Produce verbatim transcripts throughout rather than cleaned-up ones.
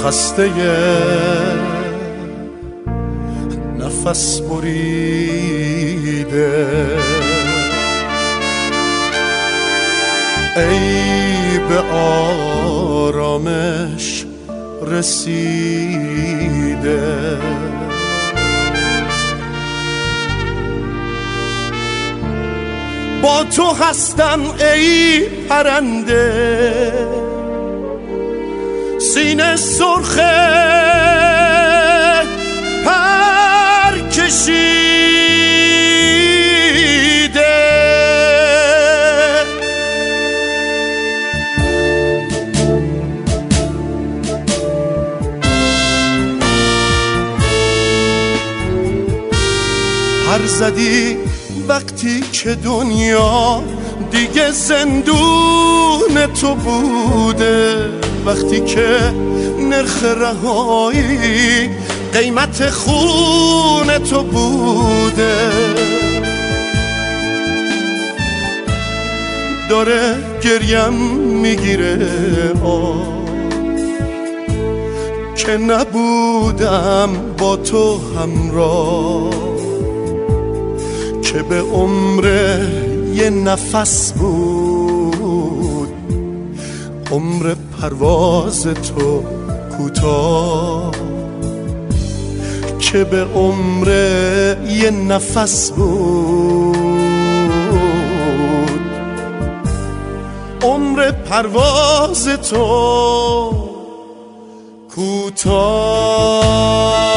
خسته نفس بریده، ای به آرامش رسیده. با تو هستم ای پرنده، سینه سرخه پر کشیده. پر زدی وقتی که دنیا دیگه زندون تو بوده، وقتی که نرخ رهایی قیمت خون تو بوده. داره گریم میگیره که نبودم با تو همراه، که به عمر یه نفس بود عمر پرواز تو کوتاه، که به عمر یه نفس بود عمر پرواز تو کوتاه.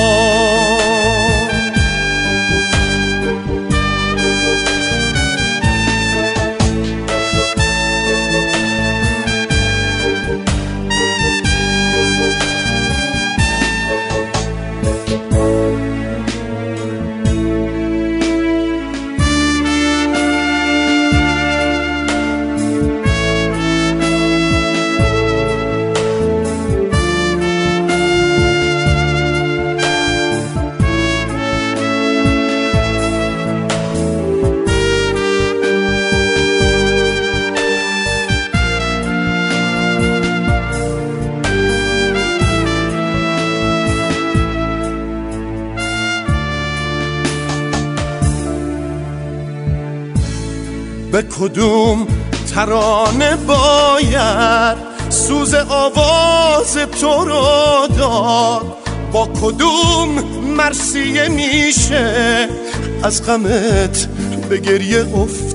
به کدوم ترانه باید سوز آواز تو رو داد، با کدوم مرثیه میشه از غمت به گریه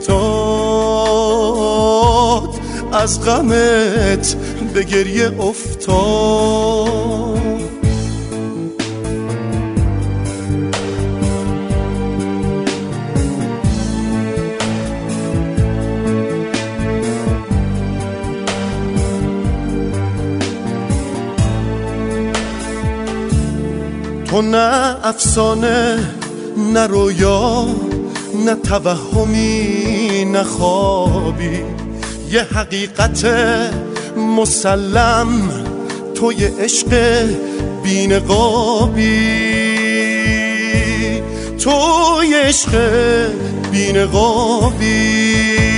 افتاد، از غمت به گریه افتاد. تو نه افسانه نه رویا نه توهمی نه خوابی، یه حقیقت مسلم تو یه عشق بی‌نقابی، تو یه عشق بی‌نقابی.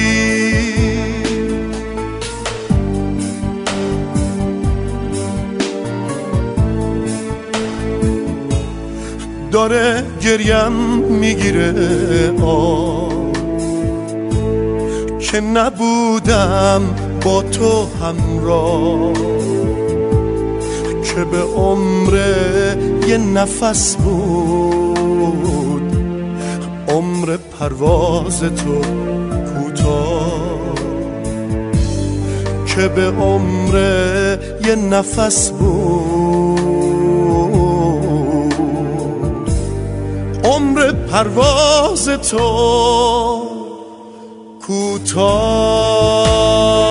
داره گریم میگیره که نبودم با تو همراه، که به عمر یه نفس بود عمر پرواز تو کوتاه، که به عمر یه نفس بود عمر پرواز تو کوتاه.